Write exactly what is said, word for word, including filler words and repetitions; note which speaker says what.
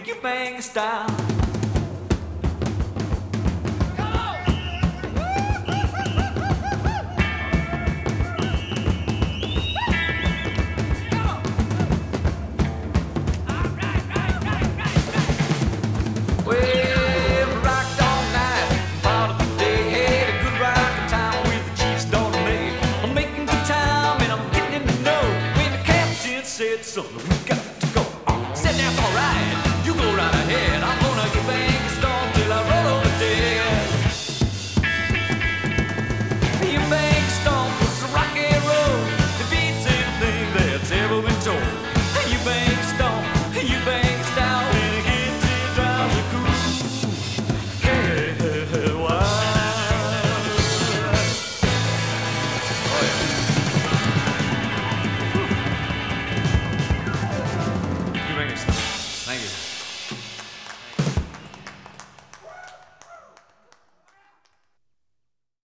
Speaker 1: you bang style. Said something, we got to go. Uh, said that's alright, you go right ahead. I'm gonna get bang storm till I roll over dead. You bang storm was a rock and roll. It beats anything that's ever been told. You bang storm, you bang style, and it gets it drives you cool. Yeah, wow. Oh yeah. Thank you.